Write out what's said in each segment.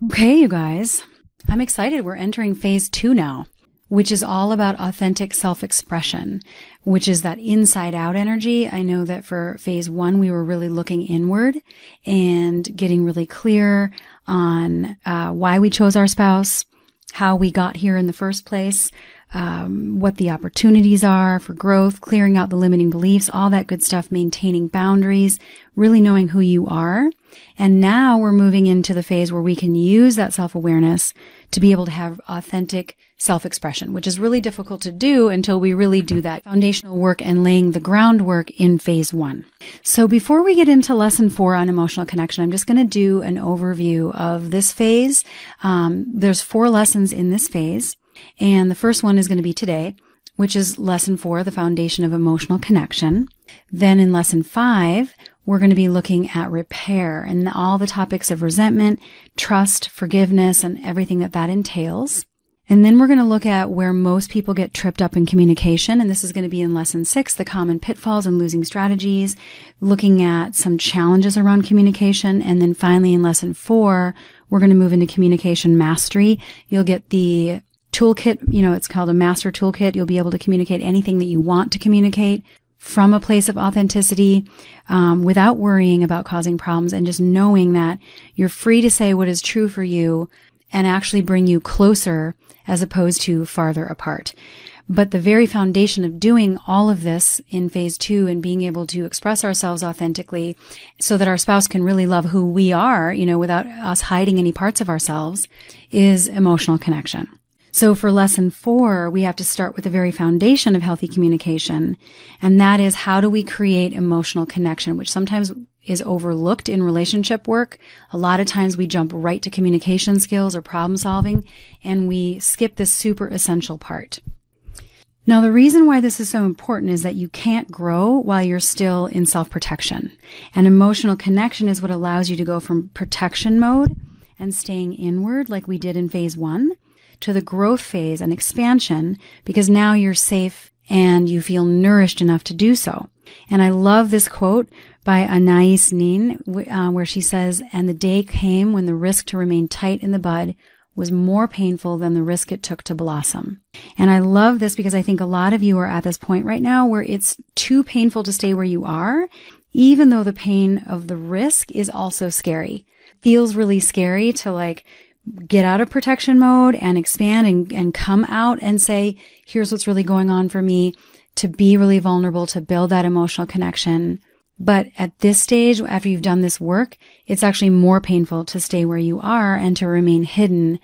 Okay, you guys, I'm excited. We're entering phase 2 now, which is all about authentic self-expression, which is that inside out energy. I know that for phase 1, we were really looking inward and getting really clear on why we chose our spouse, how we got here in the first place, what the opportunities are for growth, clearing out the limiting beliefs, all that good stuff, maintaining boundaries, really knowing who you are. And now we're moving into the phase where we can use that self-awareness to be able to have authentic self-expression, which is really difficult to do until we really do that foundational work and laying the groundwork in phase 1. So before we get into lesson 4 on emotional connection, I'm just going to do an overview of this phase. There's 4 lessons in this phase. And the first one is going to be today, which is lesson 4, the foundation of emotional connection. Then in lesson 5, we're going to be looking at repair and all the topics of resentment, trust, forgiveness, and everything that entails. And then we're going to look at where most people get tripped up in communication. And this is going to be in lesson 6, the common pitfalls and losing strategies, looking at some challenges around communication. And then finally in lesson 4, we're going to move into communication mastery. You'll get the toolkit, it's called a master toolkit. You'll be able to communicate anything that you want to communicate from a place of authenticity, without worrying about causing problems, and just knowing that you're free to say what is true for you and actually bring you closer as opposed to farther apart. But the very foundation of doing all of this in phase 2 and being able to express ourselves authentically so that our spouse can really love who we are, without us hiding any parts of ourselves, is emotional connection. So for lesson 4, we have to start with the very foundation of healthy communication. And that is, how do we create emotional connection, which sometimes is overlooked in relationship work. A lot of times we jump right to communication skills or problem solving, and we skip this super essential part. Now, the reason why this is so important is that you can't grow while you're still in self-protection. And emotional connection is what allows you to go from protection mode and staying inward, like we did in phase 1, to the growth phase and expansion, because now you're safe and you feel nourished enough to do so. And I love this quote by Anais Nin, where she says, "And the day came when the risk to remain tight in the bud was more painful than the risk it took to blossom." And I love this because I think a lot of you are at this point right now where it's too painful to stay where you are, even though the pain of the risk is also scary. It feels really scary to get out of protection mode and expand and come out and say, here's what's really going on for me, to be really vulnerable, to build that emotional connection. But at this stage, after you've done this work, it's actually more painful to stay where you are and to remain hidden.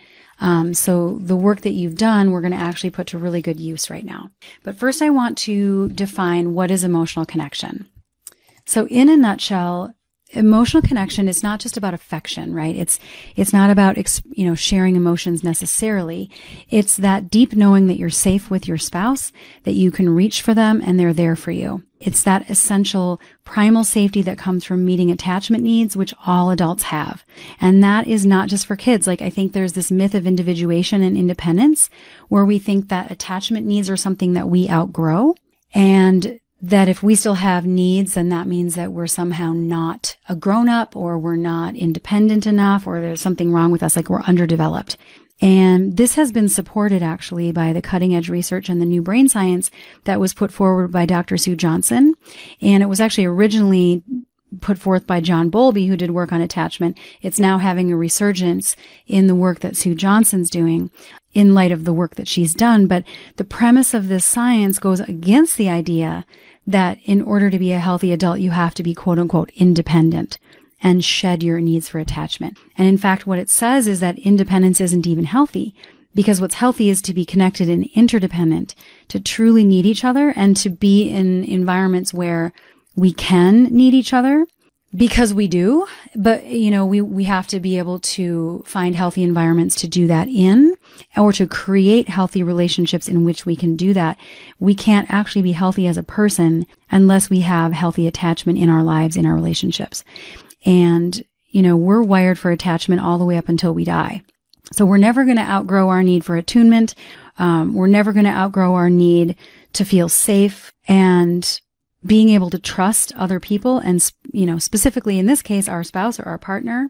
So the work that you've done, we're going to actually put to really good use right now. But first, I want to define what is emotional connection. So in a nutshell, emotional connection is not just about affection, right? It's not about, sharing emotions necessarily. It's that deep knowing that you're safe with your spouse, that you can reach for them and they're there for you. It's that essential primal safety that comes from meeting attachment needs, which all adults have. And that is not just for kids. I think there's this myth of individuation and independence where we think that attachment needs are something that we outgrow, and that if we still have needs, then that means that we're somehow not a grown-up, or we're not independent enough, or there's something wrong with us, we're underdeveloped. And this has been supported actually by the cutting-edge research and the new brain science that was put forward by Dr. Sue Johnson. And it was actually originally put forth by John Bowlby, who did work on attachment. It's now having a resurgence in the work that Sue Johnson's doing in light of the work that she's done. But the premise of this science goes against the idea that in order to be a healthy adult, you have to be quote unquote independent and shed your needs for attachment. And in fact, what it says is that independence isn't even healthy, because what's healthy is to be connected and interdependent, to truly need each other and to be in environments where we can need each other, because we do. But, we have to be able to find healthy environments to do that in, or to create healthy relationships in which we can do that. We can't actually be healthy as a person unless we have healthy attachment in our lives, in our relationships. And, we're wired for attachment all the way up until we die. So we're never going to outgrow our need for attunement. We're never going to outgrow our need to feel safe and being able to trust other people, and, specifically in this case, our spouse or our partner.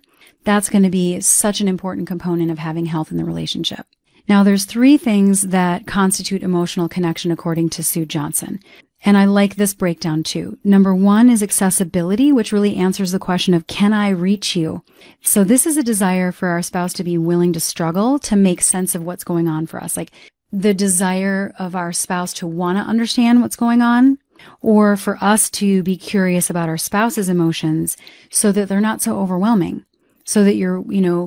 That's going to be such an important component of having health in the relationship. Now, there's 3 things that constitute emotional connection according to Sue Johnson. And I like this breakdown too. Number 1 is accessibility, which really answers the question of, can I reach you? So this is a desire for our spouse to be willing to struggle to make sense of what's going on for us. Like the desire of our spouse to want to understand what's going on, or for us to be curious about our spouse's emotions so that they're not so overwhelming, so that you're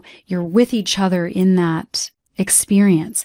with each other in that experience.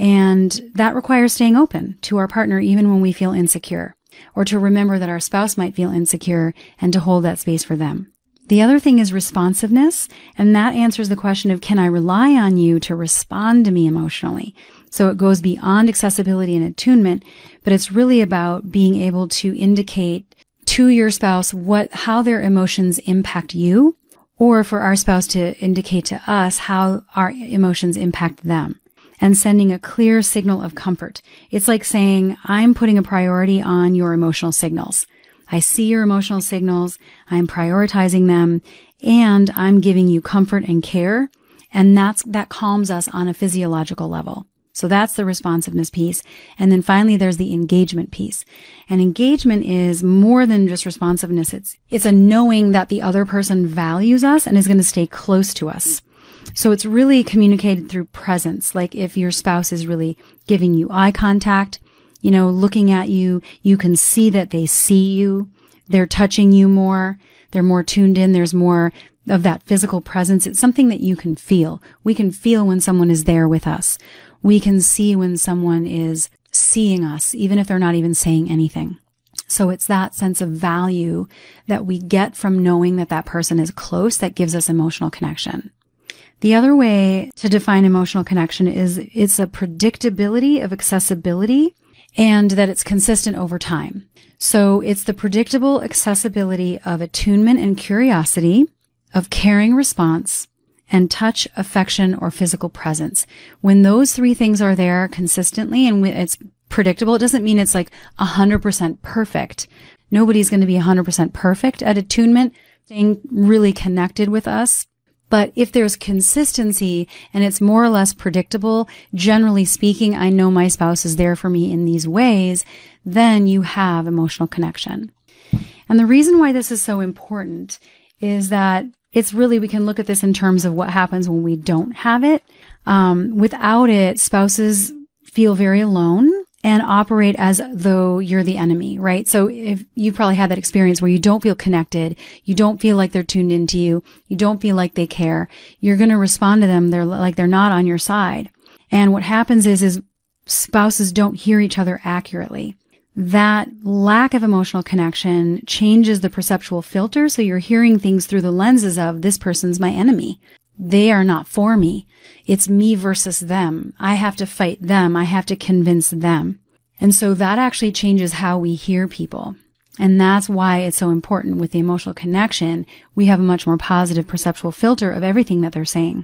And that requires staying open to our partner even when we feel insecure, or to remember that our spouse might feel insecure and to hold that space for them. The other thing is responsiveness, and that answers the question of, can I rely on you to respond to me emotionally? So it goes beyond accessibility and attunement, but it's really about being able to indicate to your spouse how their emotions impact you, or for our spouse to indicate to us how our emotions impact them, and sending a clear signal of comfort. It's like saying, I'm putting a priority on your emotional signals. I see your emotional signals, I'm prioritizing them, and I'm giving you comfort and care, and that calms us on a physiological level. So that's the responsiveness piece. And then finally, there's the engagement piece. And engagement is more than just responsiveness. It's a knowing that the other person values us and is going to stay close to us. So it's really communicated through presence. Like if your spouse is really giving you eye contact, looking at you, you can see that they see you. They're touching you more. They're more tuned in. There's more of that physical presence. It's something that you can feel. We can feel when someone is there with us. We can see when someone is seeing us, even if they're not even saying anything. So it's that sense of value that we get from knowing that that person is close that gives us emotional connection. The other way to define emotional connection is it's a predictability of accessibility and that it's consistent over time. So it's the predictable accessibility of attunement and curiosity, of caring response, and touch, affection, or physical presence. When those 3 things are there consistently and it's predictable, it doesn't mean it's like 100% perfect. Nobody's going to be 100% perfect at attunement, staying really connected with us. But if there's consistency and it's more or less predictable, generally speaking, I know my spouse is there for me in these ways, then you have emotional connection. And the reason why this is so important is that it's really, we can look at this in terms of what happens when we don't have it. Without it, spouses feel very alone and operate as though you're the enemy, right? So if you probably had that experience where you don't feel connected, you don't feel like they're tuned into you, you don't feel like they care, you're going to respond to them. They're not on your side. And what happens is spouses don't hear each other accurately. That lack of emotional connection changes the perceptual filter. So you're hearing things through the lenses of, this person's my enemy. They are not for me. It's me versus them. I have to fight them. I have to convince them. And so that actually changes how we hear people. And that's why it's so important with the emotional connection. We have a much more positive perceptual filter of everything that they're saying.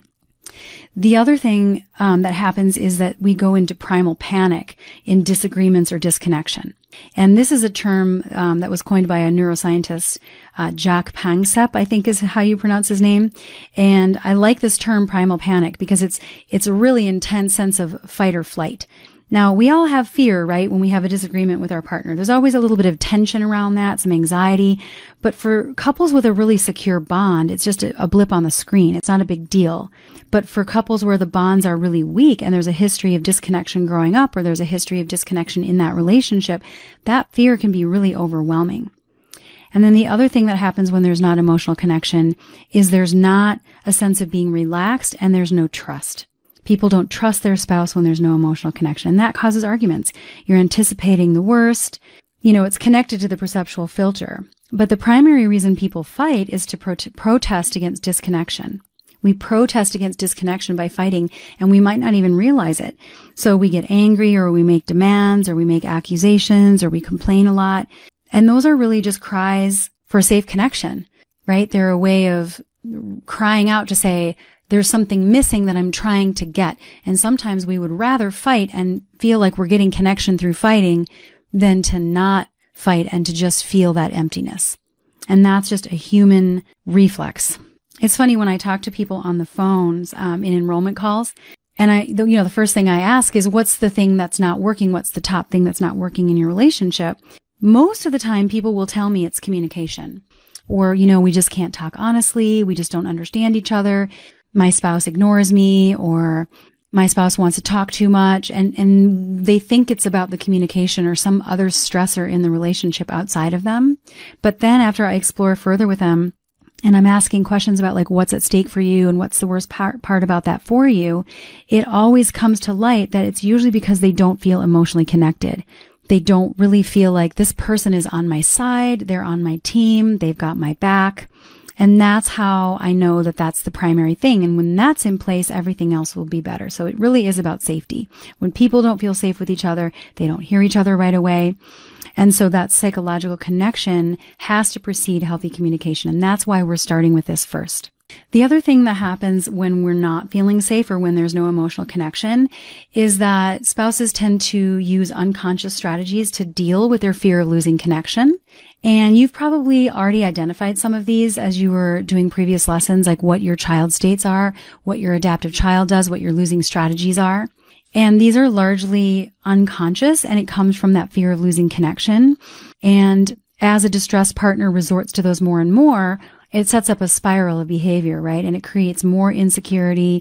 The other thing that happens is that we go into primal panic in disagreements or disconnection. And this is a term that was coined by a neuroscientist, Jack Panksepp, I think is how you pronounce his name. And I like this term primal panic because it's a really intense sense of fight or flight. Now, we all have fear, right? When we have a disagreement with our partner, there's always a little bit of tension around that, some anxiety. But for couples with a really secure bond, it's just a blip on the screen. It's not a big deal. But for couples where the bonds are really weak and there's a history of disconnection growing up, or there's a history of disconnection in that relationship, that fear can be really overwhelming. And then the other thing that happens when there's not emotional connection is there's not a sense of being relaxed and there's no trust. People don't trust their spouse when there's no emotional connection. And that causes arguments. You're anticipating the worst. It's connected to the perceptual filter. But the primary reason people fight is to protest against disconnection. We protest against disconnection by fighting, and we might not even realize it. So we get angry, or we make demands, or we make accusations, or we complain a lot. And those are really just cries for safe connection, right? They're a way of crying out to say, there's something missing that I'm trying to get. And sometimes we would rather fight and feel like we're getting connection through fighting than to not fight and to just feel that emptiness. And that's just a human reflex. It's funny when I talk to people on the phones, in enrollment calls, and the first thing I ask is, what's the thing that's not working? What's the top thing that's not working in your relationship? Most of the time, people will tell me it's communication. Or, we just can't talk honestly. We just don't understand each other. My spouse ignores me, or my spouse wants to talk too much. And they think it's about the communication or some other stressor in the relationship outside of them. But then after I explore further with them, and I'm asking questions about like what's at stake for you and what's the worst part about that for you, it always comes to light that it's usually because they don't feel emotionally connected. They don't really feel like this person is on my side, they're on my team, they've got my back. And that's how I know that that's the primary thing. And when that's in place, everything else will be better. So it really is about safety. When people don't feel safe with each other, they don't hear each other right away. And so that psychological connection has to precede healthy communication. And that's why we're starting with this first. The other thing that happens when we're not feeling safe or when there's no emotional connection is that spouses tend to use unconscious strategies to deal with their fear of losing connection. And you've probably already identified some of these as you were doing previous lessons, like what your child states are, what your adaptive child does, what your losing strategies are. And these are largely unconscious, and it comes from that fear of losing connection. And as a distressed partner resorts to those more and more, it sets up a spiral of behavior, right? And it creates more insecurity.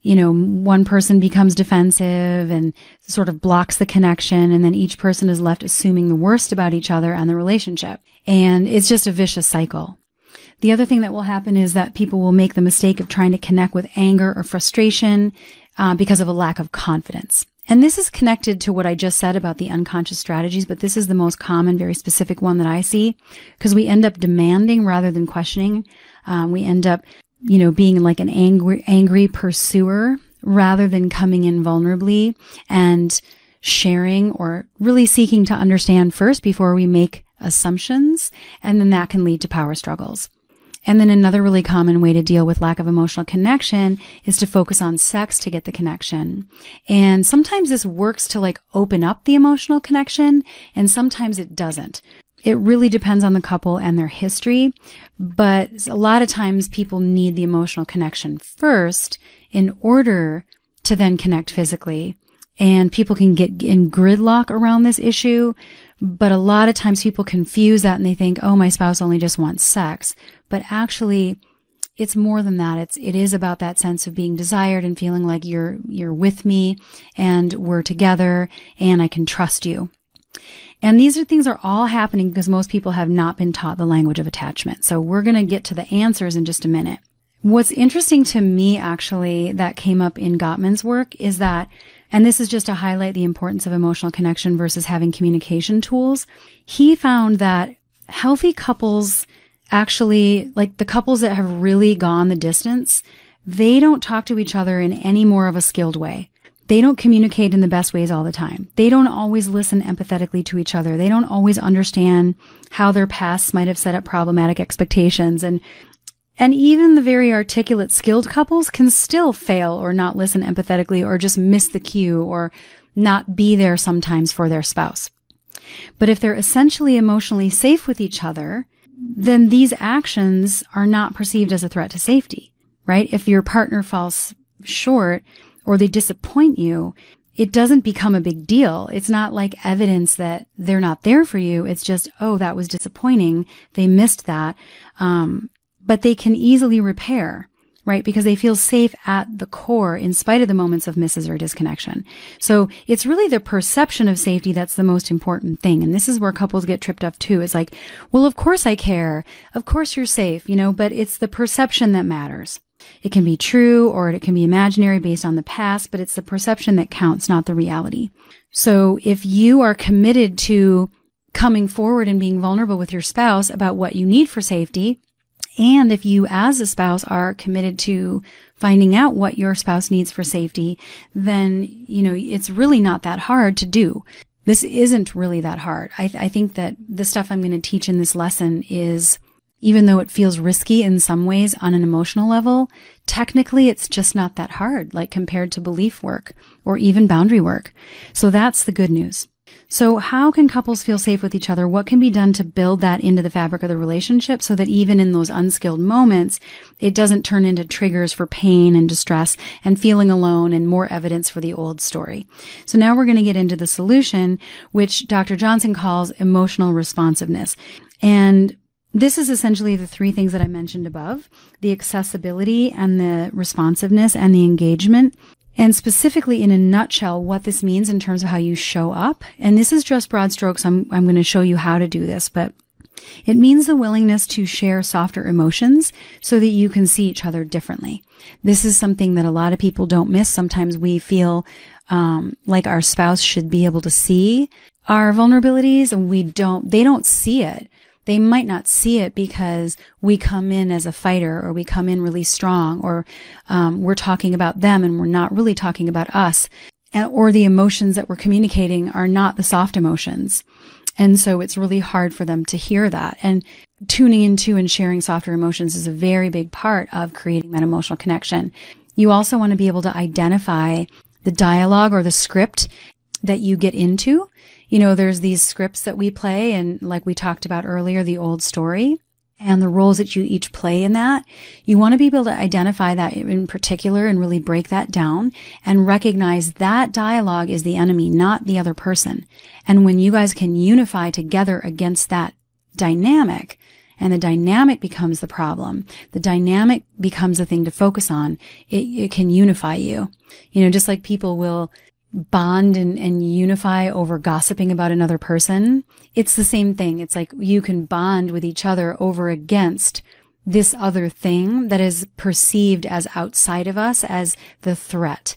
One person becomes defensive and sort of blocks the connection. And then each person is left assuming the worst about each other and the relationship. And it's just a vicious cycle. The other thing that will happen is that people will make the mistake of trying to connect with anger or frustration because of a lack of confidence. And this is connected to what I just said about the unconscious strategies, but this is the most common, very specific one that I see, because we end up demanding rather than questioning. We end up, being like an angry pursuer rather than coming in vulnerably and sharing or really seeking to understand first before we make assumptions. And then that can lead to power struggles. And then another really common way to deal with lack of emotional connection is to focus on sex to get the connection. And sometimes this works to like open up the emotional connection, and sometimes it doesn't. It really depends on the couple and their history, but a lot of times people need the emotional connection first in order to then connect physically. And people can get in gridlock around this issue, but a lot of times people confuse that and they think, oh, my spouse only just wants sex. But actually, it's more than that. It is about that sense of being desired and feeling like you're with me and we're together and I can trust you. And these things are all happening because most people have not been taught the language of attachment. So we're going to get to the answers in just a minute. What's interesting to me, actually, that came up in Gottman's work is that, and this is just to highlight the importance of emotional connection versus having communication tools, he found that healthy couples actually, like the couples that have really gone the distance, they don't talk to each other in any more of a skilled way. They don't communicate in the best ways all the time. They don't always listen empathetically to each other. They don't always understand how their pasts might have set up problematic expectations. And even the very articulate, skilled couples can still fail or not listen empathetically or just miss the cue or not be there sometimes for their spouse. But if they're essentially emotionally safe with each other, then these actions are not perceived as a threat to safety, right? If your partner falls short or they disappoint you, it doesn't become a big deal. It's not like evidence that they're not there for you. It's just, oh, that was disappointing. They missed that. But they can easily repair, right? Because they feel safe at the core in spite of the moments of misses or disconnection. So it's really the perception of safety that's the most important thing. And this is where couples get tripped up too. It's like, well, of course I care. Of course you're safe, but it's the perception that matters. It can be true or it can be imaginary based on the past, but it's the perception that counts, not the reality. So if you are committed to coming forward and being vulnerable with your spouse about what you need for safety, and if you as a spouse are committed to finding out what your spouse needs for safety, then, it's really not that hard to do. This isn't really that hard. I think that the stuff I'm going to teach in this lesson is, even though it feels risky in some ways on an emotional level, technically it's just not that hard, like compared to belief work or even boundary work. So that's the good news. So how can couples feel safe with each other? What can be done to build that into the fabric of the relationship so that even in those unskilled moments, it doesn't turn into triggers for pain and distress and feeling alone and more evidence for the old story? So now we're going to get into the solution, which Dr. Johnson calls emotional responsiveness. And this is essentially the three things that I mentioned above: the accessibility and the responsiveness and the engagement. And specifically, in a nutshell, what this means in terms of how you show up. And this is just broad strokes. I'm going to show you how to do this, but it means the willingness to share softer emotions so that you can see each other differently. This is something that a lot of people don't miss. Sometimes we feel like our spouse should be able to see our vulnerabilities, and they don't see it. They might not see it because we come in as a fighter, or we come in really strong, or we're talking about them and we're not really talking about us, or the emotions that we're communicating are not the soft emotions. And so it's really hard for them to hear that. And tuning into and sharing softer emotions is a very big part of creating that emotional connection. You also want to be able to identify the dialogue or the script that you get into. You know, there's these scripts that we play, and like we talked about earlier, the old story and the roles that you each play in that. You want to be able to identify that in particular and really break that down and recognize that dialogue is the enemy, not the other person. And when you guys can unify together against that dynamic, and the dynamic becomes the problem, the dynamic becomes the thing to focus on, it can unify you. You know, just like people will bond and unify over gossiping about another person. It's the same thing. It's like you can bond with each other over against this other thing that is perceived as outside of us as the threat.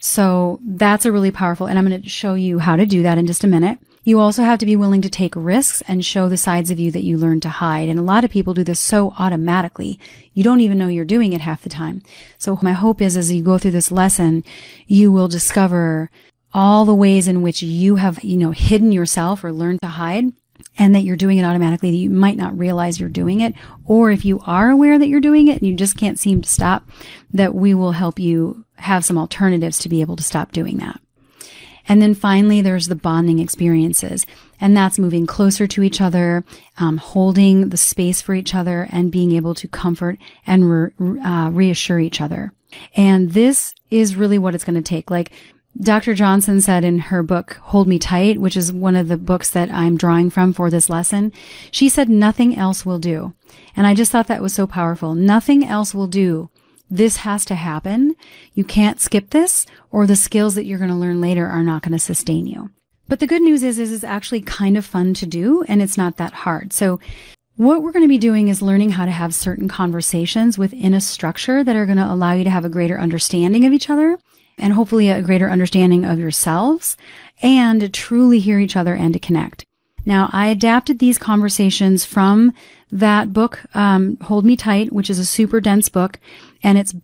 So that's a really powerful, and I'm going to show you how to do that in just a minute. You also have to be willing to take risks and show the sides of you that you learn to hide. And a lot of people do this so automatically. You don't even know you're doing it half the time. So my hope is as you go through this lesson, you will discover all the ways in which you have, hidden yourself or learned to hide, and that you're doing it automatically, that you might not realize you're doing it. Or if you are aware that you're doing it and you just can't seem to stop, that we will help you have some alternatives to be able to stop doing that. And then finally, there's the bonding experiences, and that's moving closer to each other, holding the space for each other, and being able to comfort and reassure each other. And this is really what it's going to take. Like Dr. Johnson said in her book, Hold Me Tight, which is one of the books that I'm drawing from for this lesson, she said, nothing else will do. And I just thought that was so powerful. Nothing else will do. This has to happen. You can't skip this, or the skills that you're going to learn later are not going to sustain you. But the good news is it's actually kind of fun to do, and it's not that hard. So what we're going to be doing is learning how to have certain conversations within a structure that are going to allow you to have a greater understanding of each other, and hopefully a greater understanding of yourselves, and to truly hear each other and to connect. Now, I adapted these conversations from that book, Hold Me Tight, which is a super dense book, and it's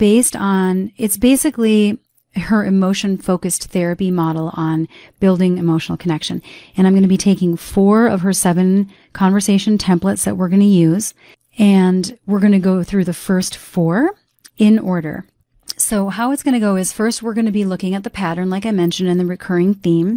basically her emotion-focused therapy model on building emotional connection. And I'm going to be taking 4 of her 7 conversation templates that we're going to use, and we're going to go through the first 4 in order. So how it's going to go is, first we're going to be looking at the pattern, like I mentioned, and the recurring theme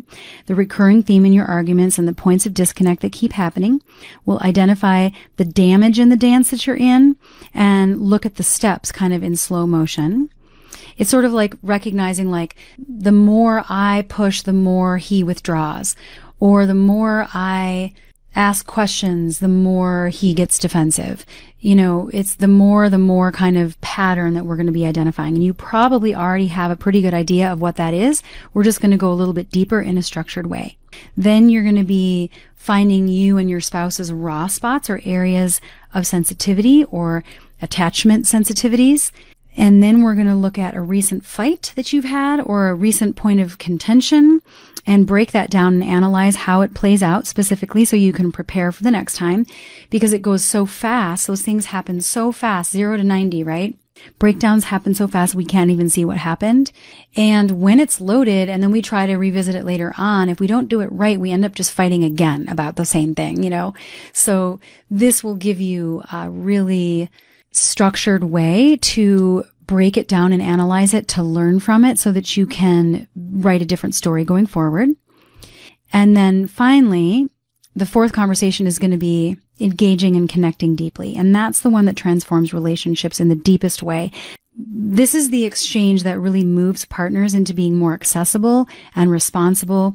in your arguments and the points of disconnect that keep happening. We'll identify the damage in the dance that you're in and look at the steps kind of in slow motion. It's sort of like recognizing, like, the more I push, the more he withdraws, or the more I ask questions, the more he gets defensive. It's the more kind of pattern that we're going to be identifying. And you probably already have a pretty good idea of what that is. We're just going to go a little bit deeper in a structured way. Then you're going to be finding you and your spouse's raw spots or areas of sensitivity or attachment sensitivities. And then we're going to look at a recent fight that you've had or a recent point of contention and break that down and analyze how it plays out specifically so you can prepare for the next time, because it goes so fast. Those things happen so fast, 0 to 90, right? Breakdowns happen so fast we can't even see what happened. And when it's loaded and then we try to revisit it later on, if we don't do it right, we end up just fighting again about the same thing, So this will give you a really structured way to break it down and analyze it, to learn from it so that you can write a different story going forward. And then finally, the fourth conversation is going to be engaging and connecting deeply. And that's the one that transforms relationships in the deepest way. This is the exchange that really moves partners into being more accessible and responsive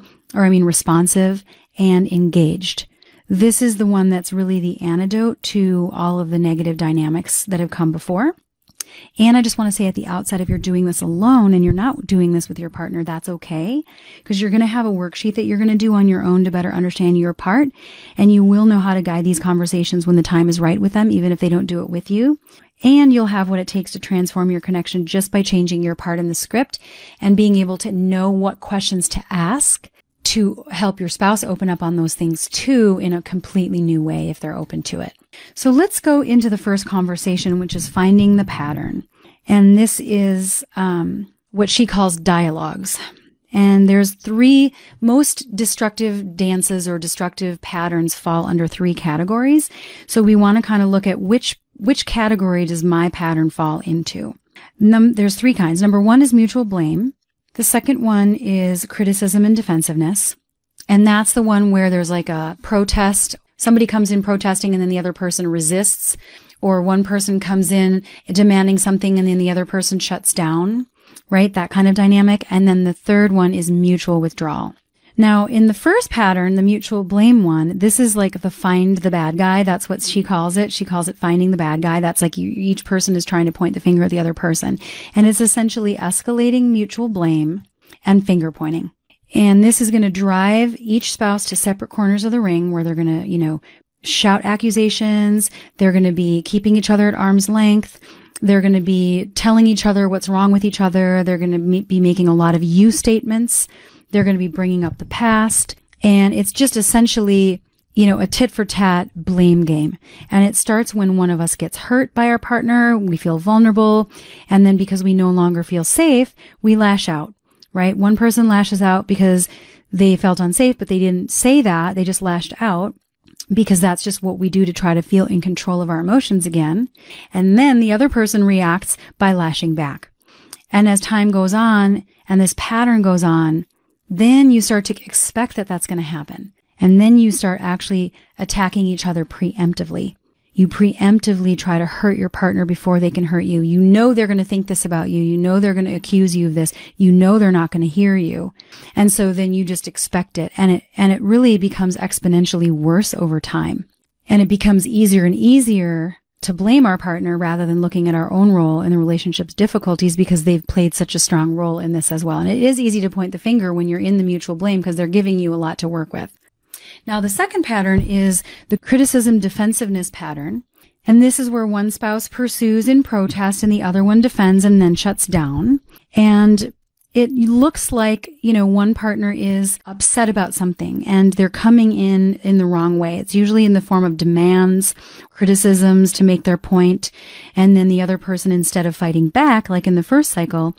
and engaged. This is the one that's really the antidote to all of the negative dynamics that have come before. And I just want to say at the outset, if you're doing this alone and you're not doing this with your partner, that's okay, because you're going to have a worksheet that you're going to do on your own to better understand your part. And you will know how to guide these conversations when the time is right with them, even if they don't do it with you. And you'll have what it takes to transform your connection just by changing your part in the script and being able to know what questions to ask to help your spouse open up on those things too in a completely new way if they're open to it. So let's go into the first conversation, which is finding the pattern. And this is what she calls dialogues. And there's three most destructive dances or destructive patterns fall under three categories. So we want to kind of look at which category does my pattern fall into. There's three kinds. Number one is mutual blame. The second one is criticism and defensiveness. And that's the one where there's like a protest. Somebody comes in protesting and then the other person resists, or one person comes in demanding something and then the other person shuts down, right? That kind of dynamic. And then the third one is mutual withdrawal. Now, in the first pattern, the mutual blame one, this is like the find the bad guy. That's what she calls it. She calls it finding the bad guy. That's like each person is trying to point the finger at the other person. And it's essentially escalating mutual blame and finger pointing. And this is going to drive each spouse to separate corners of the ring where they're going to, shout accusations. They're going to be keeping each other at arm's length. They're going to be telling each other what's wrong with each other. They're going to be making a lot of you statements. They're going to be bringing up the past. And it's just essentially, a tit for tat blame game. And it starts when one of us gets hurt by our partner. We feel vulnerable. And then because we no longer feel safe, we lash out, right? One person lashes out because they felt unsafe, but they didn't say that. They just lashed out because that's just what we do to try to feel in control of our emotions again. And then the other person reacts by lashing back. And as time goes on and this pattern goes on, then you start to expect that that's going to happen. And then you start actually attacking each other preemptively. You preemptively try to hurt your partner before they can hurt you. You know they're going to think this about you. You know they're going to accuse you of this. You know they're not going to hear you. And so then you just expect it. And it really becomes exponentially worse over time. And it becomes easier and easier to blame our partner rather than looking at our own role in the relationship's difficulties because they've played such a strong role in this as well. And it is easy to point the finger when you're in the mutual blame because they're giving you a lot to work with. Now, the second pattern is the criticism defensiveness pattern. And this is where one spouse pursues in protest and the other one defends and then shuts down. And it looks like, one partner is upset about something and they're coming in the wrong way. It's usually in the form of demands, criticisms to make their point. And then the other person, instead of fighting back, like in the first cycle,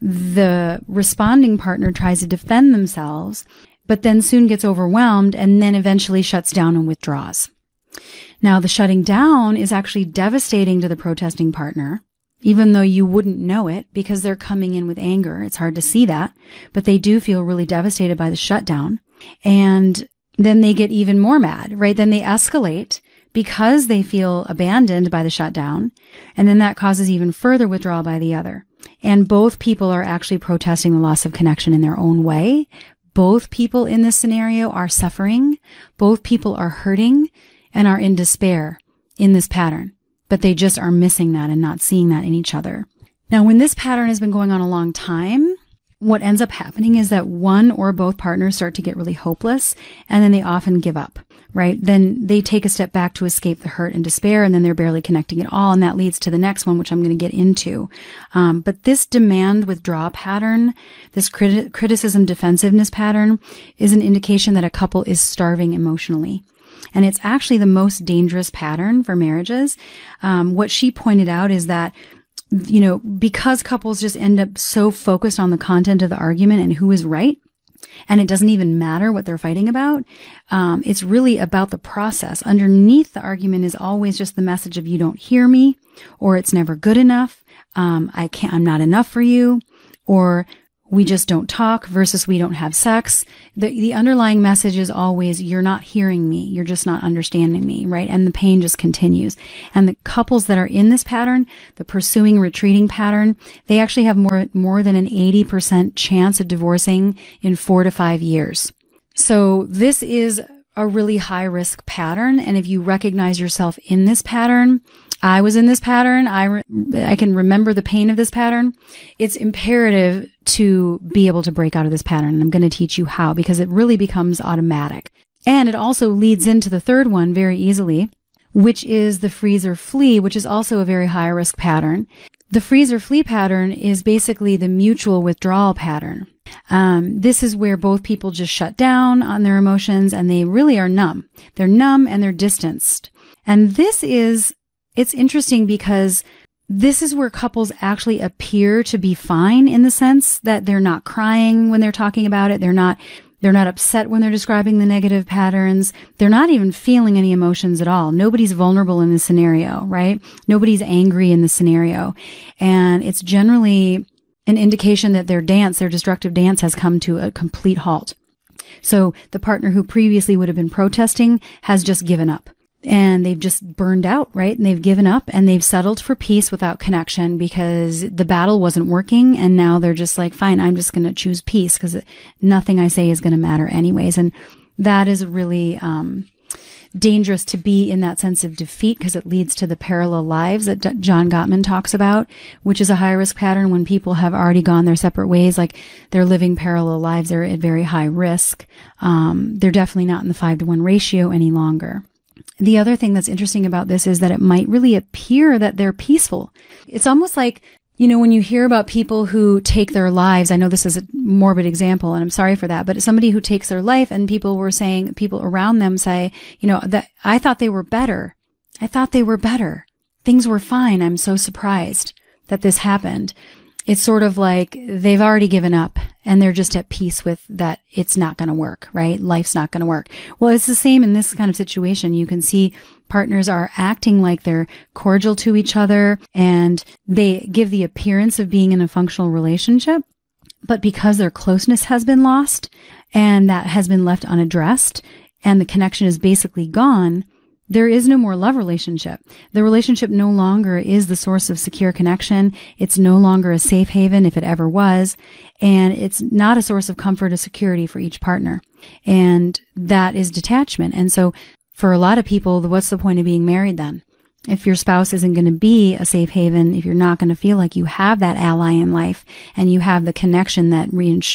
the responding partner tries to defend themselves, but then soon gets overwhelmed and then eventually shuts down and withdraws. Now, the shutting down is actually devastating to the protesting partner, even though you wouldn't know it because they're coming in with anger. It's hard to see that, but they do feel really devastated by the shutdown. And then they get even more mad, right? Then they escalate because they feel abandoned by the shutdown. And then that causes even further withdrawal by the other. And both people are actually protesting the loss of connection in their own way. Both people in this scenario are suffering. Both people are hurting and are in despair in this pattern, but they just are missing that and not seeing that in each other. Now, when this pattern has been going on a long time, what ends up happening is that one or both partners start to get really hopeless and then they often give up, right? Then they take a step back to escape the hurt and despair and then they're barely connecting at all. And that leads to the next one, which I'm going to get into. But this demand withdraw pattern, this criticism defensiveness pattern is an indication that a couple is starving emotionally. And it's actually the most dangerous pattern for marriages. What she pointed out is that, because couples just end up so focused on the content of the argument and who is right, and it doesn't even matter what they're fighting about, it's really about the process. Underneath the argument is always just the message of you don't hear me, or it's never good enough, I'm not enough for you, or we just don't talk versus we don't have sex. The underlying message is always, you're not hearing me. You're just not understanding me, right? And the pain just continues. And the couples that are in this pattern, the pursuing, retreating pattern, they actually have more than an 80% chance of divorcing in 4 to 5 years. So this is a really high risk pattern. And if you recognize yourself in this pattern, I was in this pattern. I can remember the pain of this pattern. It's imperative to be able to break out of this pattern. And I'm going to teach you how, because it really becomes automatic. And it also leads into the third one very easily, which is the freeze or flee, which is also a very high risk pattern. The freeze or flee pattern is basically the mutual withdrawal pattern. This is where both people just shut down on their emotions and they really are numb. They're numb and they're distanced. And it's interesting because this is where couples actually appear to be fine, in the sense that they're not crying when they're talking about it. They're not upset when they're describing the negative patterns. They're not even feeling any emotions at all. Nobody's vulnerable in this scenario, right? Nobody's angry in this scenario. And it's generally an indication that their destructive dance has come to a complete halt. So the partner who previously would have been protesting has just given up. And they've just burned out, right? And they've given up and they've settled for peace without connection because the battle wasn't working. And now they're just like, fine, I'm just going to choose peace because nothing I say is going to matter anyways. And that is really dangerous to be in that sense of defeat, because it leads to the parallel lives that John Gottman talks about, which is a high risk pattern when people have already gone their separate ways, like they're living parallel lives. They're at very high risk. They're definitely not in the 5-to-1 ratio any longer. The other thing that's interesting about this is that it might really appear that they're peaceful. It's almost like, when you hear about people who take their lives, I know this is a morbid example and I'm sorry for that, but somebody who takes their life and people around them say, that I thought they were better. I thought they were better. Things were fine. I'm so surprised that this happened. It's sort of like they've already given up and they're just at peace with that it's not going to work, right? Life's not going to work. Well, it's the same in this kind of situation. You can see partners are acting like they're cordial to each other and they give the appearance of being in a functional relationship. But because their closeness has been lost and that has been left unaddressed and the connection is basically gone, there is no more love relationship. The relationship no longer is the source of secure connection. It's no longer a safe haven if it ever was. And it's not a source of comfort or security for each partner. And that is detachment. And so for a lot of people, what's the point of being married then? If your spouse isn't going to be a safe haven, if you're not going to feel like you have that ally in life and you have the connection that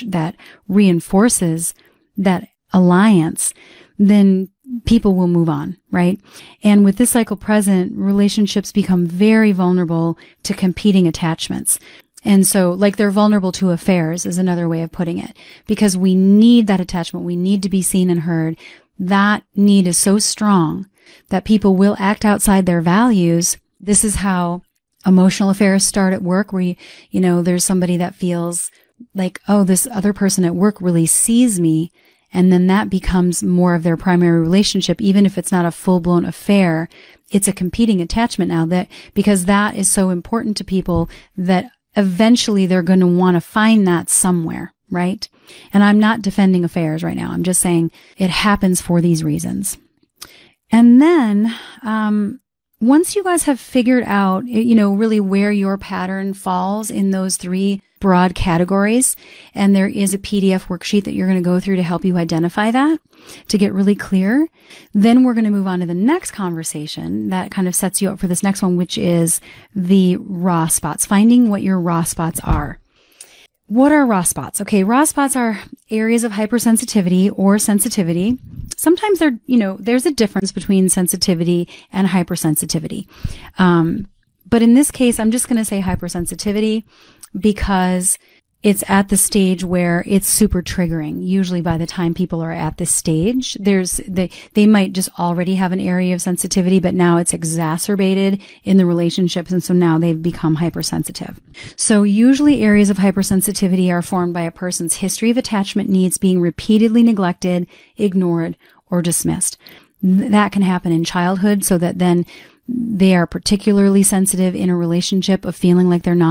reinforces that alliance, then people will move on, right? And with this cycle present, relationships become very vulnerable to competing attachments. And so, like, they're vulnerable to affairs is another way of putting it, because we need that attachment. We need to be seen and heard. That need is so strong that people will act outside their values. This is how emotional affairs start at work, where, there's somebody that feels like, oh, this other person at work really sees me. And then that becomes more of their primary relationship, even if it's not a full-blown affair. It's a competing attachment now, because that is so important to people that eventually they're going to want to find that somewhere, right? And I'm not defending affairs right now. I'm just saying it happens for these reasons. And then, once you guys have figured out, really where your pattern falls in those 3 broad categories, and there is a PDF worksheet that you're going to go through to help you identify that, to get really clear, then we're going to move on to the next conversation that kind of sets you up for this next one, which is the raw spots, finding what your raw spots are. What are raw spots? Okay, raw spots are areas of hypersensitivity or sensitivity. Sometimes there's a difference between sensitivity and hypersensitivity. But in this case, I'm just going to say hypersensitivity because it's at the stage where it's super triggering. Usually by the time people are at this stage, they might just already have an area of sensitivity, but now it's exacerbated in the relationships. And so now they've become hypersensitive. So usually areas of hypersensitivity are formed by a person's history of attachment needs being repeatedly neglected, ignored, or dismissed. That can happen in childhood, so that then they are particularly sensitive in a relationship of feeling like they're not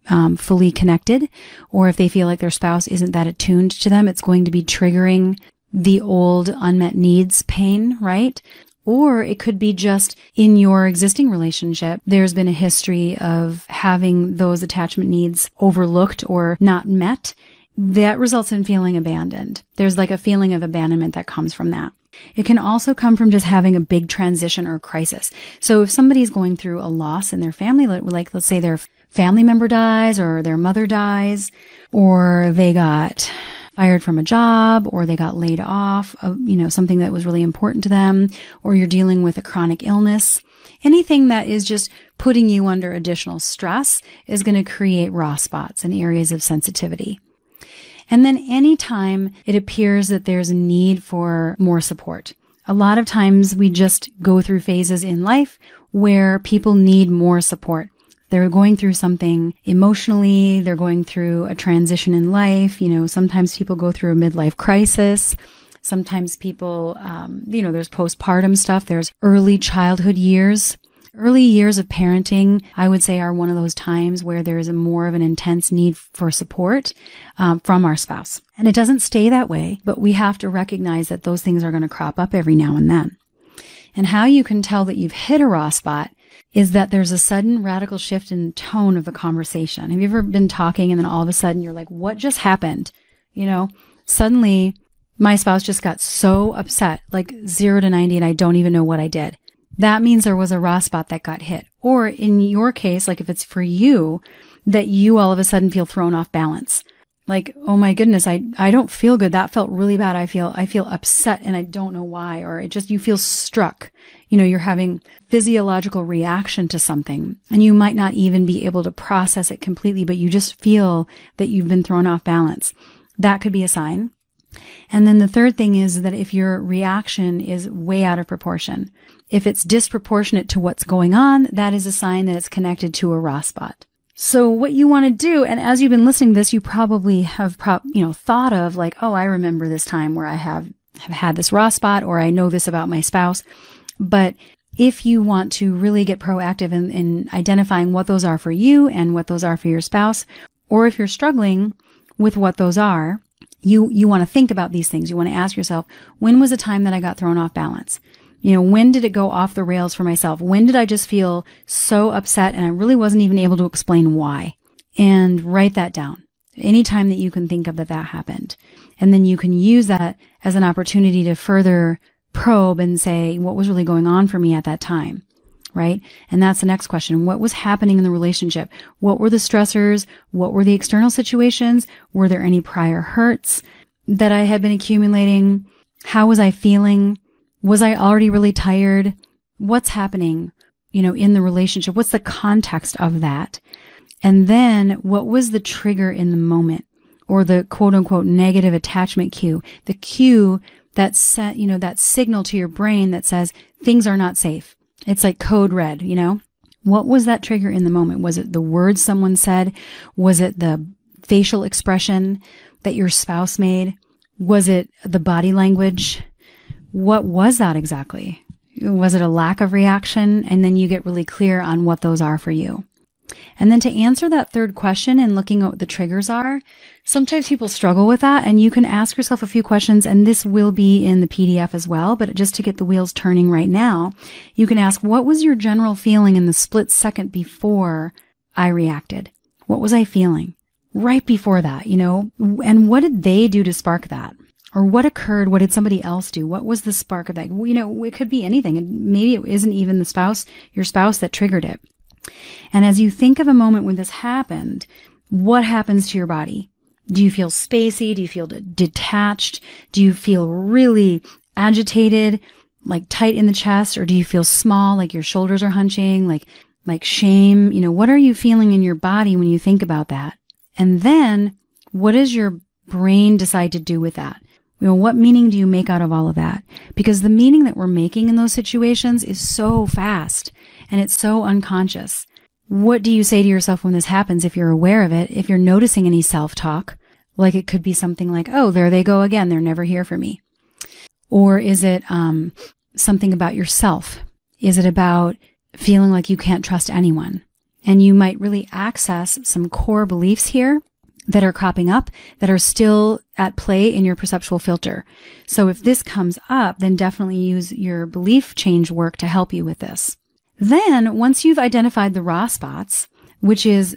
fully connected, or if they feel like their spouse isn't that attuned to them, it's going to be triggering the old unmet needs pain, right? Or it could be just in your existing relationship, there's been a history of having those attachment needs overlooked or not met. That results in feeling abandoned. There's like a feeling of abandonment that comes from that. It can also come from just having a big transition or crisis. So if somebody's going through a loss in their family, like let's say their family member dies or their mother dies, or they got fired from a job, or they got laid off of, something that was really important to them, or you're dealing with a chronic illness, anything that is just putting you under additional stress is going to create raw spots and areas of sensitivity. And then anytime it appears that there's a need for more support. A lot of times we just go through phases in life where people need more support. They're going through something emotionally. They're going through a transition in life. Sometimes people go through a midlife crisis. Sometimes people, there's postpartum stuff. There's early childhood years. Early years of parenting, I would say, are one of those times where there is a more of an intense need for support from our spouse. And it doesn't stay that way, but we have to recognize that those things are going to crop up every now and then. And how you can tell that you've hit a raw spot is that there's a sudden radical shift in tone of the conversation. Have you ever been talking and then all of a sudden you're like, what just happened? Suddenly my spouse just got so upset, like 0 to 90, and I don't even know what I did. That means there was a raw spot that got hit. Or in your case, like if it's for you, that you all of a sudden feel thrown off balance. Like, oh my goodness, I don't feel good. That felt really bad. I feel upset and I don't know why. Or you feel struck. You're having physiological reaction to something and you might not even be able to process it completely, but you just feel that you've been thrown off balance. That could be a sign. And then the third thing is that if your reaction is way out of proportion, if it's disproportionate to what's going on, that is a sign that it's connected to a raw spot. So what you want to do, and as you've been listening to this, you probably have thought of like, oh, I remember this time where I have had this raw spot, or I know this about my spouse. But if you want to really get proactive in identifying what those are for you and what those are for your spouse, or if you're struggling with what those are, you want to think about these things. You want to ask yourself, when was a time that I got thrown off balance? When did it go off the rails for myself? When did I just feel so upset and I really wasn't even able to explain why? And write that down. Anytime that you can think of that happened. And then you can use that as an opportunity to further probe and say, what was really going on for me at that time? Right? And that's the next question. What was happening in the relationship? What were the stressors? What were the external situations? Were there any prior hurts that I had been accumulating? How was I feeling? Was I already really tired? What's happening, in the relationship? What's the context of that? And then what was the trigger in the moment, or the quote unquote negative attachment cue, the cue that set, that signal to your brain that says things are not safe. It's like code red, What was that trigger in the moment? Was it the words someone said? Was it the facial expression that your spouse made? Was it the body language? What was that exactly? Was it a lack of reaction? And then you get really clear on what those are for you. And then to answer that third question and looking at what the triggers are, sometimes people struggle with that, and you can ask yourself a few questions, and this will be in the PDF as well, but just to get the wheels turning right now, you can ask, what was your general feeling in the split second before I reacted? What was I feeling right before that, and what did they do to spark that? Or what occurred? What did somebody else do? What was the spark of that? It could be anything, and maybe it isn't even your spouse that triggered it. And as you think of a moment when this happened, what happens to your body? Do you feel spacey? Do you feel detached? Do you feel really agitated, like tight in the chest? Or do you feel small, like your shoulders are hunching, like shame? What are you feeling in your body when you think about that? And then what does your brain decide to do with that? What meaning do you make out of all of that? Because the meaning that we're making in those situations is so fast and it's so unconscious. What do you say to yourself when this happens if you're aware of it? If you're noticing any self-talk, like it could be something like, oh, there they go again. They're never here for me. Or is it something about yourself? Is it about feeling like you can't trust anyone? And you might really access some core beliefs here that are cropping up that are still at play in your perceptual filter. So if this comes up, then definitely use your belief change work to help you with this. Then once you've identified the raw spots, that's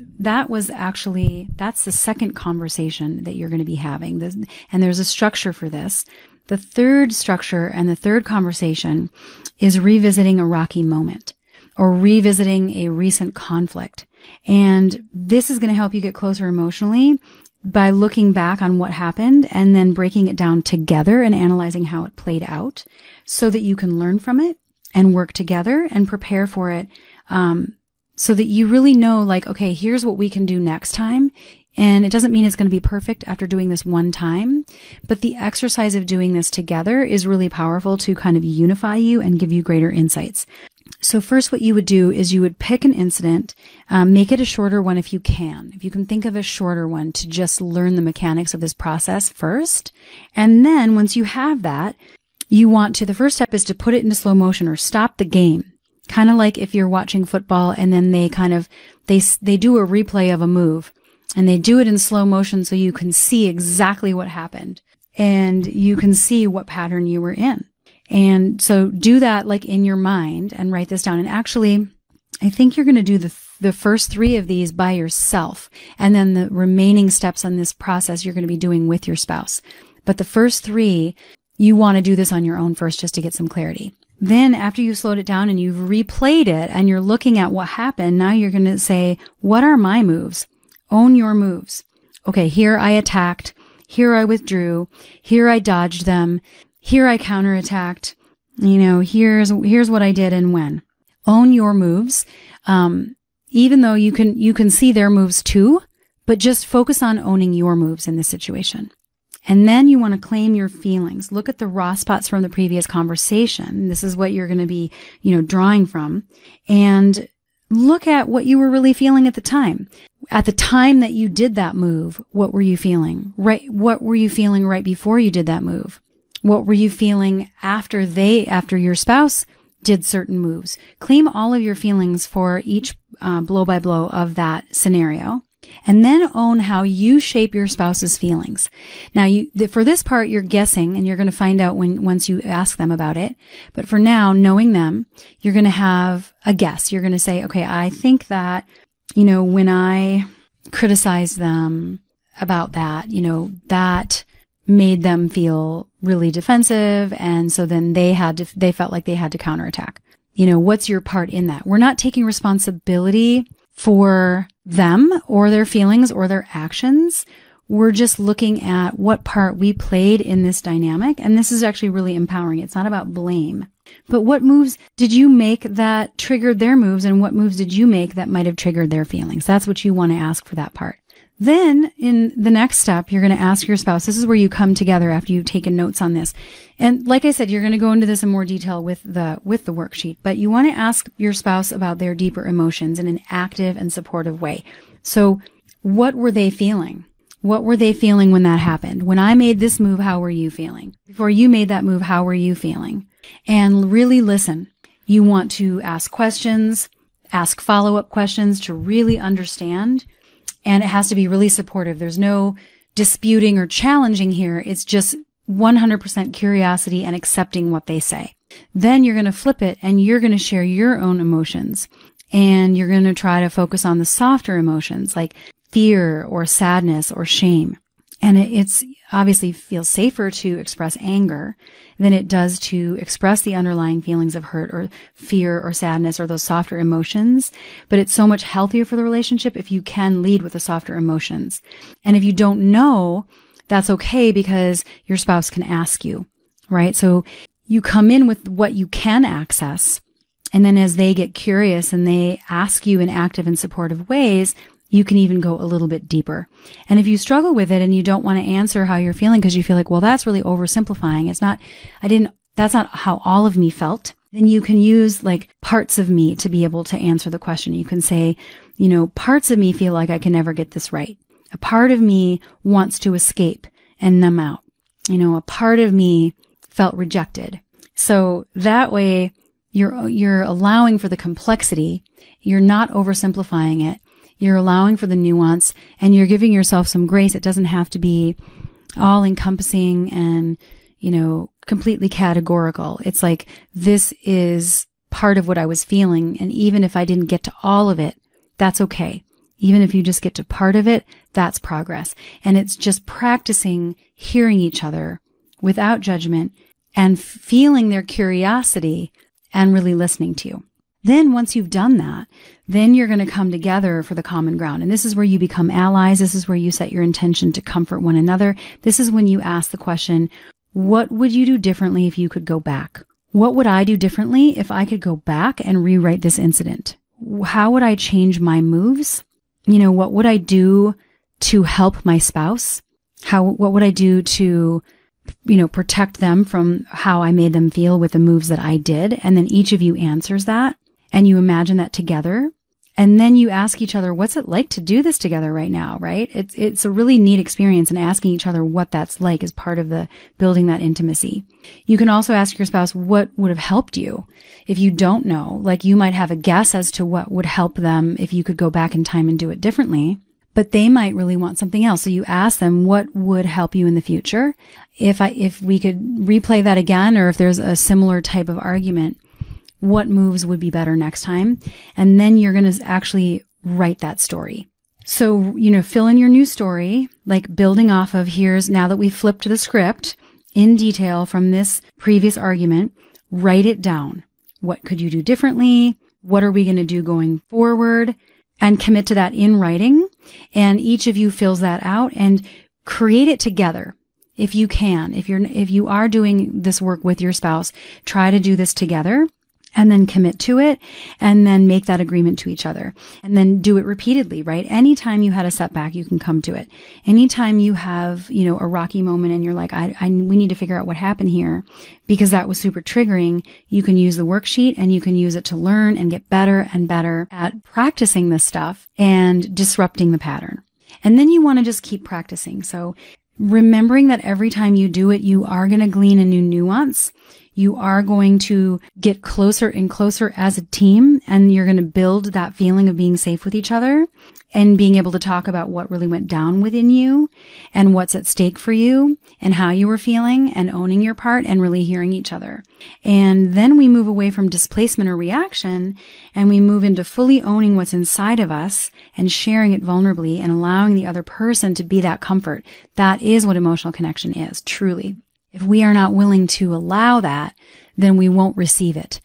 the second conversation that you're going to be having. And there's a structure for this. The third structure and the third conversation is revisiting a rocky moment or revisiting a recent conflict. And this is going to help you get closer emotionally by looking back on what happened and then breaking it down together and analyzing how it played out so that you can learn from it and work together and prepare for it. So that you really know, like, okay, here's what we can do next time. And it doesn't mean it's going to be perfect after doing this one time, but the exercise of doing this together is really powerful to kind of unify you and give you greater insights. So first, what you would do is you would pick an incident, make it a shorter one if you can. If you can think of a shorter one to just learn the mechanics of this process first. And then once you have that, the first step is to put it into slow motion or stop the game. Kind of like if you're watching football and then they do a replay of a move and they do it in slow motion so you can see exactly what happened and you can see what pattern you were in. And so do that like in your mind and write this down. And actually, I think you're going to do the first 3 of these by yourself. And then the remaining steps on this process you're going to be doing with your spouse. But the first 3, you want to do this on your own first just to get some clarity. Then after you've slowed it down and you've replayed it and you're looking at what happened, now you're going to say, what are my moves? Own your moves. Okay, here I attacked. Here I withdrew. Here I dodged them. Here I counterattacked. Here's what I did and when. Own your moves. Even though you can see their moves too, but just focus on owning your moves in this situation. And then you want to claim your feelings. Look at the raw spots from the previous conversation. This is what you're going to be, drawing from. And look at what you were really feeling at the time. At the time that you did that move, what were you feeling? Right? What were you feeling right before you did that move? What were you feeling after your spouse did certain moves? Claim all of your feelings for each blow by blow of that scenario. And then own how you shape your spouse's feelings. Now, for this part, you're guessing, and you're going to find out once you ask them about it. But for now, knowing them, you're going to have a guess. You're going to say, okay, I think that, when I criticized them about that, that made them feel really defensive. And so then they felt like they had to counterattack. What's your part in that? We're not taking responsibility for them or their feelings or their actions. We're just looking at what part we played in this dynamic. And this is actually really empowering. It's not about blame, but what moves did you make that triggered their moves? And what moves did you make that might have triggered their feelings? That's what you want to ask for that part. Then in the next step, you're going to ask your spouse. This is where you come together after you've taken notes on this. And like I said, you're going to go into this in more detail with the worksheet, but you want to ask your spouse about their deeper emotions in an active and supportive way. So what were they feeling? What were they feeling when that happened? When I made this move, how were you feeling? Before you made that move, how were you feeling? And really listen. You want to ask questions, ask follow-up questions to really understand. And it has to be really supportive. There's no disputing or challenging here. It's just 100% curiosity and accepting what they say. Then you're going to flip it and you're going to share your own emotions. And you're going to try to focus on the softer emotions like fear or sadness or shame. And it's obviously feels safer to express anger than it does to express the underlying feelings of hurt or fear or sadness or those softer emotions. But it's so much healthier for the relationship if you can lead with the softer emotions. And if you don't know, that's okay because your spouse can ask you, right? So you come in with what you can access. And then as they get curious and they ask you in active and supportive ways, you can even go a little bit deeper. And if you struggle with it and you don't want to answer how you're feeling because you feel like, well, that's really oversimplifying. That's not how all of me felt. Then you can use like parts of me to be able to answer the question. You can say, parts of me feel like I can never get this right. A part of me wants to escape and numb out. A part of me felt rejected. So that way You're allowing for the complexity. You're not oversimplifying it. You're allowing for the nuance, and you're giving yourself some grace. It doesn't have to be all encompassing and, completely categorical. It's like, this is part of what I was feeling. And even if I didn't get to all of it, that's okay. Even if you just get to part of it, that's progress. And it's just practicing hearing each other without judgment and feeling their curiosity and really listening to you. Then once you've done that, then you're going to come together for the common ground. And this is where you become allies. This is where you set your intention to comfort one another. This is when you ask the question, what would you do differently if you could go back? What would I do differently if I could go back and rewrite this incident? How would I change my moves? What would I do to help my spouse? What would I do to, protect them from how I made them feel with the moves that I did? And then each of you answers that, and you imagine that together. And then you ask each other, what's it like to do this together right now, right? It's a really neat experience, and asking each other what that's like is part of the building that intimacy. You can also ask your spouse what would have helped you if you don't know. Like, you might have a guess as to what would help them if you could go back in time and do it differently, but they might really want something else. So you ask them, what would help you in the future? If we could replay that again, or if there's a similar type of argument, what moves would be better next time? And then you're going to actually write that story. So, fill in your new story, like building off of now that we've flipped the script in detail from this previous argument, write it down. What could you do differently? What are we going to do going forward? And commit to that in writing. And each of you fills that out and create it together. If you can, if you are doing this work with your spouse, try to do this together. And then commit to it, and then make that agreement to each other, and then do it repeatedly, right? Anytime you had a setback, you can come to it. Anytime you have, a rocky moment and you're like, we need to figure out what happened here because that was super triggering, you can use the worksheet and you can use it to learn and get better and better at practicing this stuff and disrupting the pattern. And then you want to just keep practicing. So remembering that every time you do it, you are going to glean a new nuance. You are going to get closer and closer as a team, and you're going to build that feeling of being safe with each other and being able to talk about what really went down within you and what's at stake for you and how you were feeling, and owning your part and really hearing each other. And then we move away from displacement or reaction, and we move into fully owning what's inside of us and sharing it vulnerably and allowing the other person to be that comfort. That is what emotional connection is, truly. If we are not willing to allow that, then we won't receive it.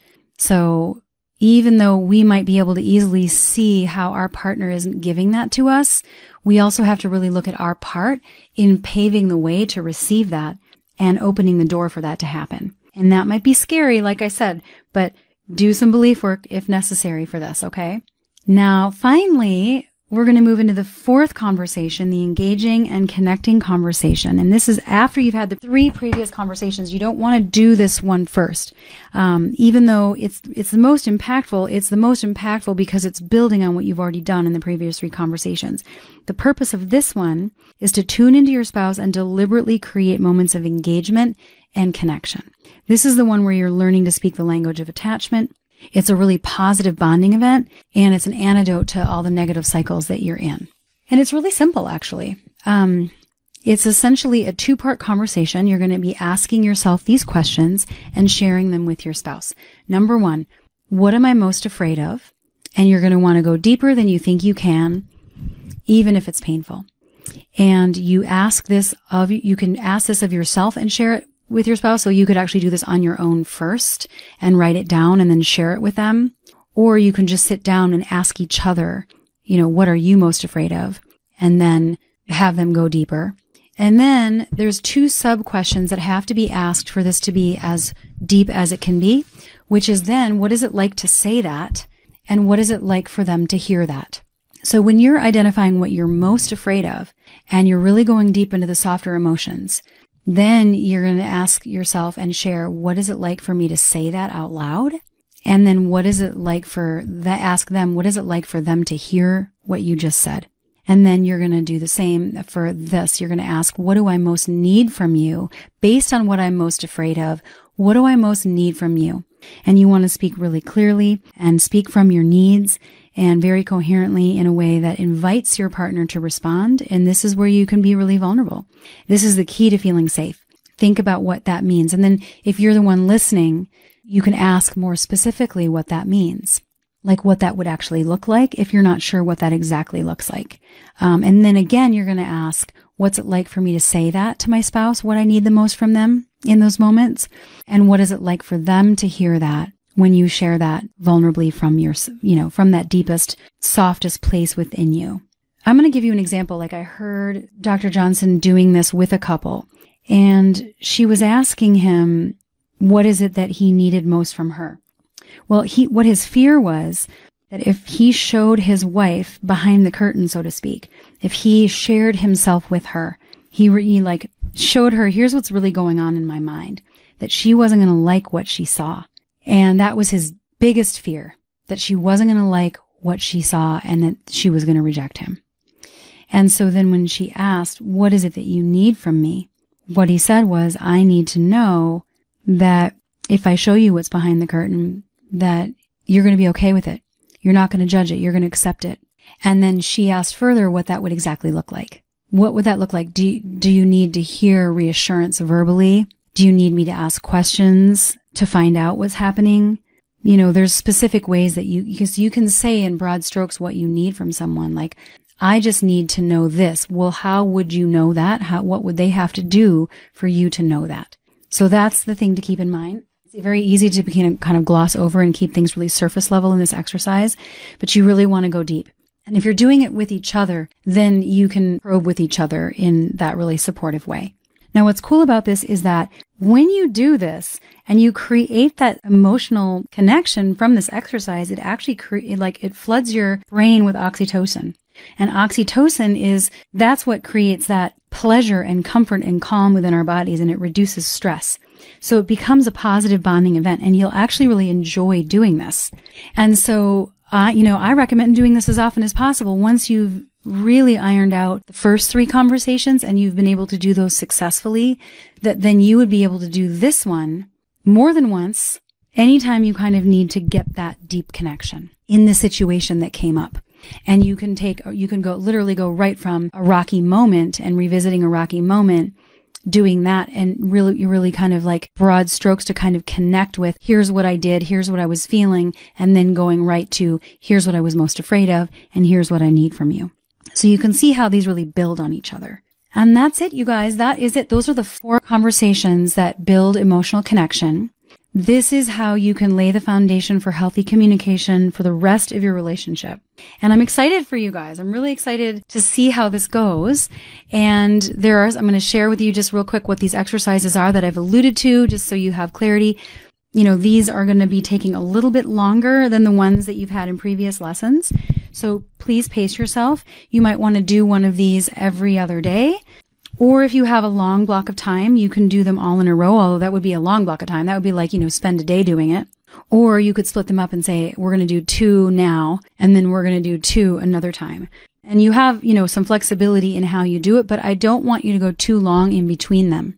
So even though we might be able to easily see how our partner isn't giving that to us, we also have to really look at our part in paving the way to receive that and opening the door for that to happen. And that might be scary, like I said, but do some belief work if necessary for this, okay? Now, finally, we're going to move into the fourth conversation, the engaging and connecting conversation. And this is after you've had the 3 previous conversations. You don't want to do this one first. Even though it's the most impactful because it's building on what you've already done in the previous 3 conversations. The purpose of this one is to tune into your spouse and deliberately create moments of engagement and connection. This is the one where you're learning to speak the language of attachment. It's a really positive bonding event, and it's an antidote to all the negative cycles that you're in. And it's really simple, actually. It's essentially a 2-part conversation. You're going to be asking yourself these questions and sharing them with your spouse. Number 1, what am I most afraid of? And you're going to want to go deeper than you think you can, even if it's painful. And you can ask this of yourself and share it with your spouse. So you could actually do this on your own first and write it down and then share it with them. Or you can just sit down and ask each other, what are you most afraid of? And then have them go deeper. And then there's 2 sub questions that have to be asked for this to be as deep as it can be, which is then, what is it like to say that? And what is it like for them to hear that? So when you're identifying what you're most afraid of and you're really going deep into the softer emotions, then you're going to ask yourself and share, what is it like for me to say that out loud? And then what is it like ask them, what is it like for them to hear what you just said? And then you're going to do the same for this. You're going to ask, what do I most need from you? Based on what I'm most afraid of, what do I most need from you? And you want to speak really clearly and speak from your needs and very coherently in a way that invites your partner to respond. And this is where you can be really vulnerable. This is the key to feeling safe. Think about what that means. And then if you're the one listening, you can ask more specifically what that means, like what that would actually look like if you're not sure what that exactly looks like. And then again, you're going to ask, what's it like for me to say that to my spouse, what I need the most from them in those moments? And what is it like for them to hear that when you share that vulnerably from your, from that deepest, softest place within you? I'm going to give you an example. Like I heard Dr. Johnson doing this with a couple, and she was asking him, what is it that he needed most from her? Well, what his fear was that if he showed his wife behind the curtain, so to speak, if he shared himself with her, he like showed her, here's what's really going on in my mind, that she wasn't going to like what she saw. And that was his biggest fear, that she wasn't going to like what she saw and that she was going to reject him. And so then when she asked, what is it that you need from me? What he said was, I need to know that if I show you what's behind the curtain, that you're going to be okay with it. You're not going to judge it. You're going to accept it. And then she asked further what that would exactly look like. What would that look like? Do you need to hear reassurance verbally? Do you need me to ask questions to find out what's happening? There's specific ways that because you can say in broad strokes what you need from someone. Like, I just need to know this. Well, how would you know that? What would they have to do for you to know that? So that's the thing to keep in mind. It's very easy to kind of gloss over and keep things really surface level in this exercise, but you really want to go deep. And if you're doing it with each other, then you can probe with each other in that really supportive way. Now, what's cool about this is that when you do this and you create that emotional connection from this exercise, it actually it floods your brain with oxytocin. And oxytocin that's what creates that pleasure and comfort and calm within our bodies, and it reduces stress. So it becomes a positive bonding event, and you'll actually really enjoy doing this. And so, I recommend doing this as often as possible. Once you've really ironed out the first 3 conversations and you've been able to do those successfully, then you would be able to do this one more than once, anytime you kind of need to get that deep connection in the situation that came up. And you can literally go right from a rocky moment and revisiting a rocky moment, doing that and really kind of like broad strokes to kind of connect with, here's what I did, here's what I was feeling, and then going right to, here's what I was most afraid of, and here's what I need from you. So you can see how these really build on each other. And that's it, you guys. That is it. Those are the 4 conversations that build emotional connection. This is how you can lay the foundation for healthy communication for the rest of your relationship. And I'm excited for you guys. I'm really excited to see how this goes. And I'm going to share with you just real quick what these exercises are that I've alluded to, just so you have clarity. These are going to be taking a little bit longer than the ones that you've had in previous lessons. So please pace yourself. You might want to do one of these every other day. Or if you have a long block of time, you can do them all in a row, although that would be a long block of time. That would be like, spend a day doing it. Or you could split them up and say, we're going to do 2 now, and then we're going to do 2 another time. And you have, some flexibility in how you do it, but I don't want you to go too long in between them.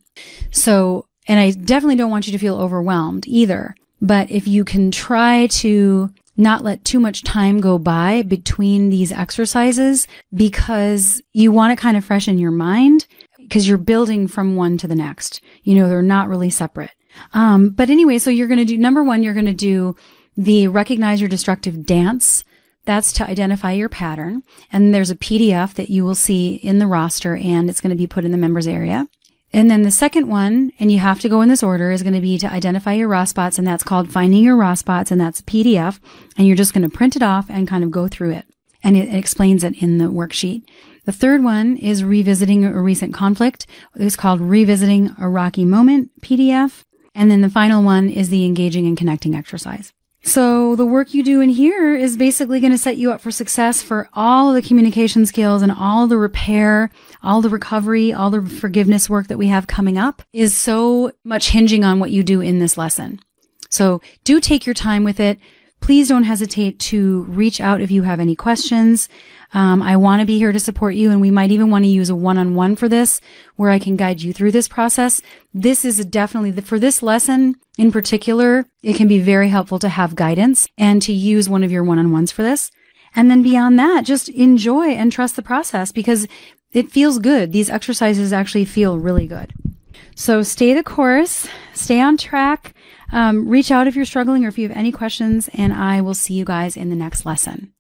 So, and I definitely don't want you to feel overwhelmed either. But if you can try to not let too much time go by between these exercises, because you want to kind of freshen your mind, because you're building from one to the next. They're not really separate. But anyway, so you're going to do, number 1, you're going to do the recognize your destructive dance. That's to identify your pattern. And there's a PDF that you will see in the roster, and it's going to be put in the members area. And then the second one, and you have to go in this order, is going to be to identify your raw spots, and that's called Finding Your Raw Spots, and that's a PDF. And you're just going to print it off and kind of go through it. And it explains it in the worksheet. The third one is Revisiting a Recent Conflict. It's called Revisiting a Rocky Moment PDF. And then the final one is the Engaging and Connecting exercise. So the work you do in here is basically going to set you up for success for all of the communication skills and all the repair, all the recovery, all the forgiveness work that we have coming up is so much hinging on what you do in this lesson. So do take your time with it. Please don't hesitate to reach out if you have any questions. I want to be here to support you, and we might even want to use a one-on-one for this, where I can guide you through this process. This is definitely, for this lesson in particular, it can be very helpful to have guidance and to use one of your one-on-ones for this. And then beyond that, just enjoy and trust the process, because it feels good. These exercises actually feel really good. So stay the course, stay on track, reach out if you're struggling or if you have any questions, and I will see you guys in the next lesson.